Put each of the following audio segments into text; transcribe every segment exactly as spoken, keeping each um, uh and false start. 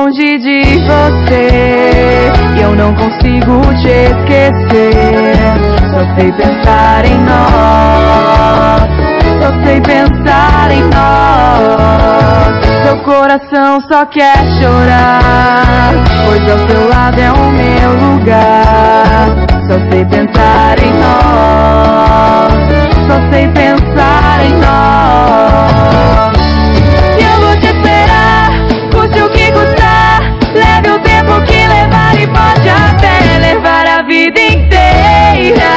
longe de você e eu não consigo te esquecer. Só sei pensar em nós, só sei pensar em nós. Seu coração só quer chorar, pois ao seu lado é o meu lugar. Só sei pensar em nós, só sei pensar em nós. E eu vou te esperar, custe o que custar. Leve o tempo que levar e pode até levar a vida inteira.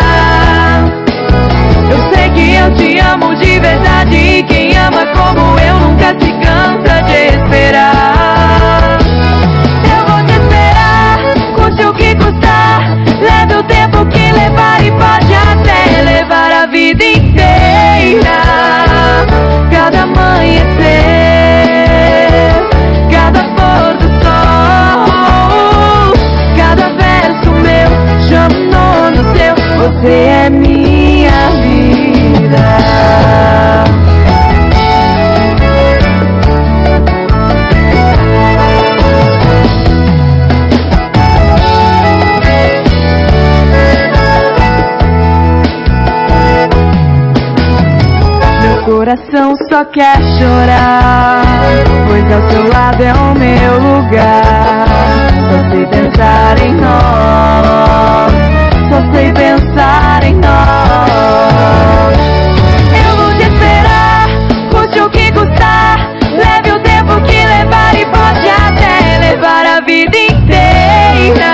Eu sei que eu te amo de verdade, e quem ama como eu nunca se cansa de esperar. Eu vou te esperar, custe o que custar. Leve o tempo que levar e pode até levar a vida inteira. Cada amanhecer, cada pôr do sol, cada verso meu chama o nome seu. Você é minha vida. Meu coração só quer chorar, pois ao seu lado é o meu lugar. Só sei pensar em nós, só sei pensar em nós. Eu vou te esperar, custe o que custar. Leve o tempo que levar e pode até levar a vida inteira.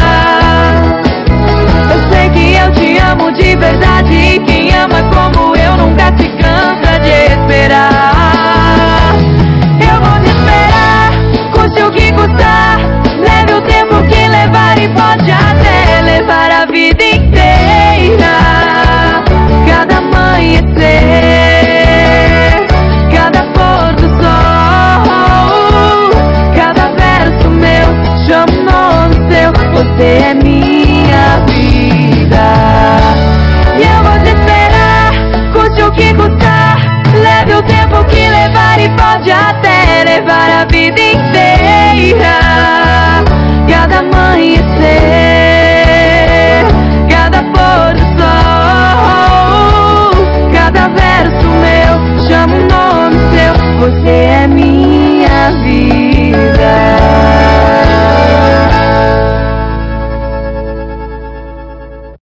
Eu sei que eu te amo de verdade, e quem ama como eu nunca se cansa de esperar. Eu vou te esperar, custe o que custar. Leve o tempo que levar e pode até levar a vida inteira. Cada amanhecer, cada pôr do sol, cada verso meu chama o nome seu. Você é minha vida. E eu vou te esperar, custe o que custar. Leve o tempo que levar e pode até levar a vida inteira. Cada amanhecer,